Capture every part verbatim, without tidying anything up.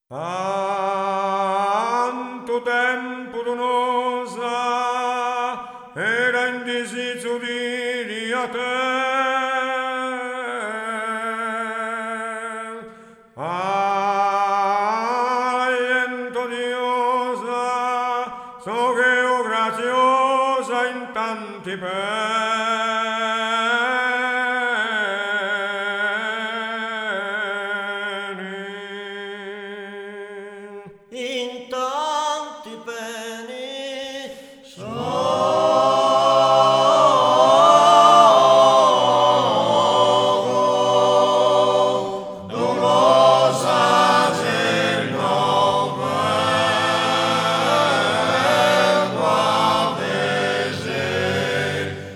Tanto tempo donosa era in disizio di a te. Aliento diosa, so che o graziosa in tanti In tanti peni sono dolosa del nome a vedere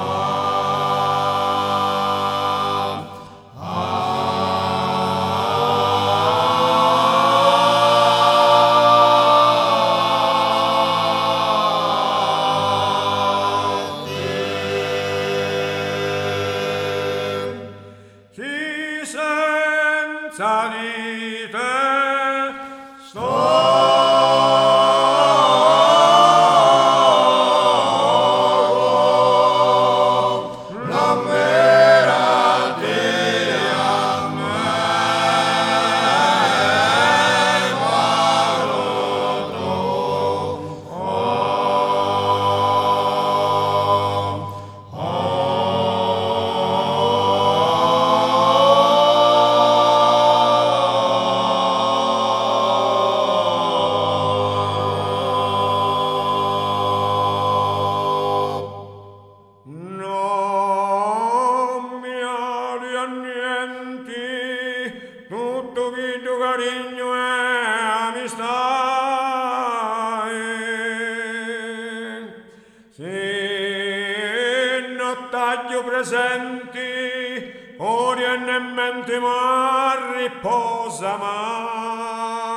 chi senza di te sto la meraviglia me non mi aria niente, tutto che tu carigno e amistà. Se non taglio presenti, ora e mente ma riposa mai.